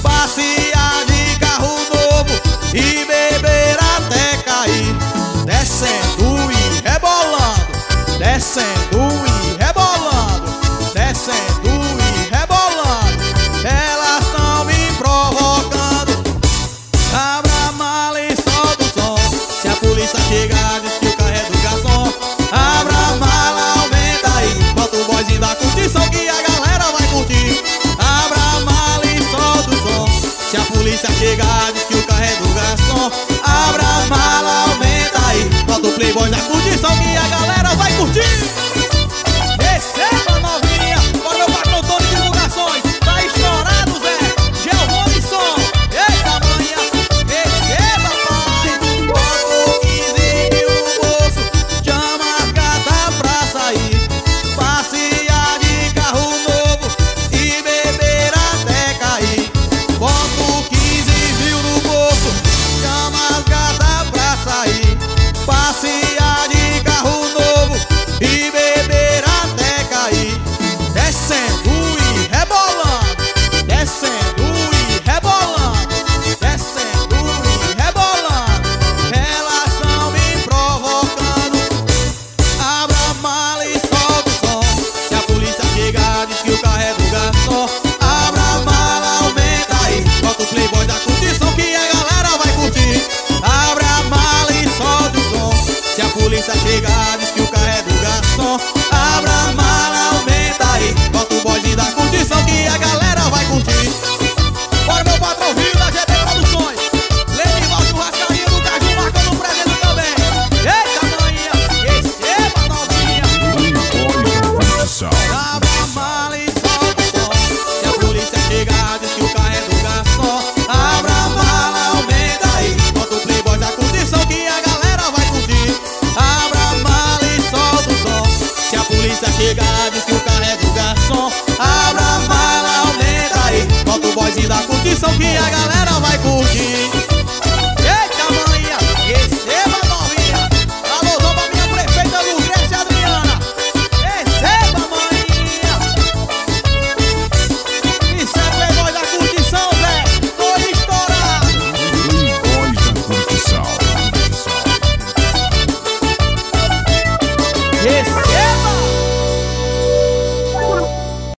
passear de carro novo e beber até cair. Descendo e rebolando, descendo e rebolando, descendo e rebolando. Elas tão me provocando. Abra a mala e solta o som. Se a polícia chegar, diz que o carro é do garçom. Abra a mala, aumenta aí, bota o boyzinho da curtição que a galera vai curtir. Abra a mala e solta o som. Se a polícia chegar, diz que o carro é do garçom. Abra a mala, aumenta aí, bota o playboy da curtição que a galera vai curtir. Receba, novinha, com meu patrão Tony Divulgações. Tá estourado, Zé Giovanni Som. Eita, manhã, receba, pai. Bota 15 mil no bolso, chama as gatas pra sair, passear de carro novo e beber até cair. Bota 15 mil no bolso, chama as gatas pra sair, passear de carro novo e beber até cair. Descendo e rebolando, descendo e rebolando, descendo e rebolando. Elas tão me provocando. Abra a mala e solta o som. Se a polícia chegar, diz que o carro é do garçom. Abra a mala, aumenta aí, bota o playboy da curtição que a galera vai curtir. Abra a mala e solta o som. Se a polícia chegar, diz que o carro é do garçom. Abra a mala, aumenta aí, bota o boyzinho da curtição que a galera vai curtir. Bora, meu patrão Rio da GT Produções, Lenival Churrascaria do Caju marcando presente também. Eita, manhã, receba, novinha. Abra a mala e solta o som. Se a polícia chegar, diz que o carro é do garçom. Abra a mala, aumenta aí, bota o playboy da curtição que a galera vai curtir. Abra a mala e solta o som. Se a polícia chegar, diz que o carro é do garçom. Abra a mala, aumenta aí, bota o boyzinho da curtição que a galera vai curtir.